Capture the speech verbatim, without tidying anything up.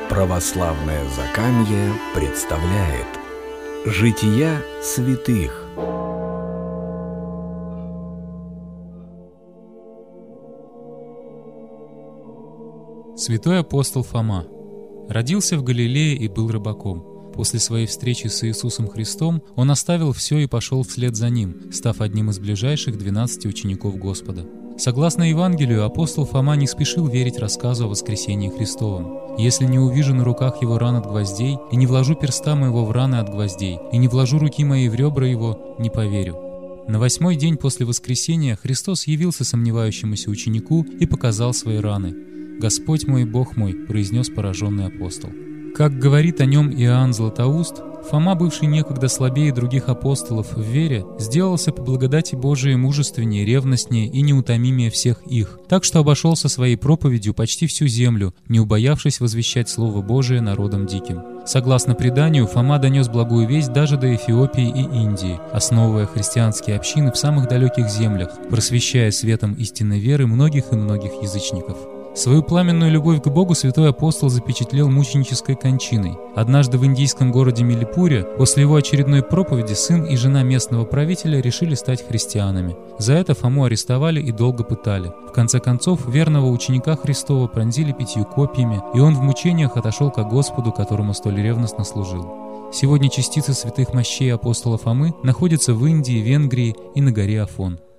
Православное Закамье представляет Жития святых. Святой апостол Фома родился в Галилее и был рыбаком. После своей встречи с Иисусом Христом он оставил все и пошел вслед за Ним, став одним из ближайших двенадцати учеников Господа. Согласно Евангелию, апостол Фома не спешил верить рассказу о воскресении Христовом. «Если не увижу на руках его ран от гвоздей, и не вложу перста моего в раны от гвоздей, и не вложу руки моей в ребра его, не поверю». На восьмой день после воскресения Христос явился сомневающемуся ученику и показал свои раны. «Господь мой, Бог мой», — произнес пораженный апостол. Как говорит о нем Иоанн Златоуст, Фома, бывший некогда слабее других апостолов в вере, сделался по благодати Божией мужественнее, ревностнее и неутомимее всех их, так что обошелся своей проповедью почти всю землю, не убоявшись возвещать Слово Божие народам диким. Согласно преданию, Фома донес благую весть даже до Эфиопии и Индии, основывая христианские общины в самых далеких землях, просвещая светом истинной веры многих и многих язычников. Свою пламенную любовь к Богу святой апостол запечатлел мученической кончиной. Однажды в индийском городе Милипуре после его очередной проповеди сын и жена местного правителя решили стать христианами. За это Фому арестовали и долго пытали. В конце концов, верного ученика Христова пронзили пятью копьями, и он в мучениях отошел ко Господу, которому столь ревностно служил. Сегодня частицы святых мощей апостола Фомы находятся в Индии, Венгрии и на горе Афон.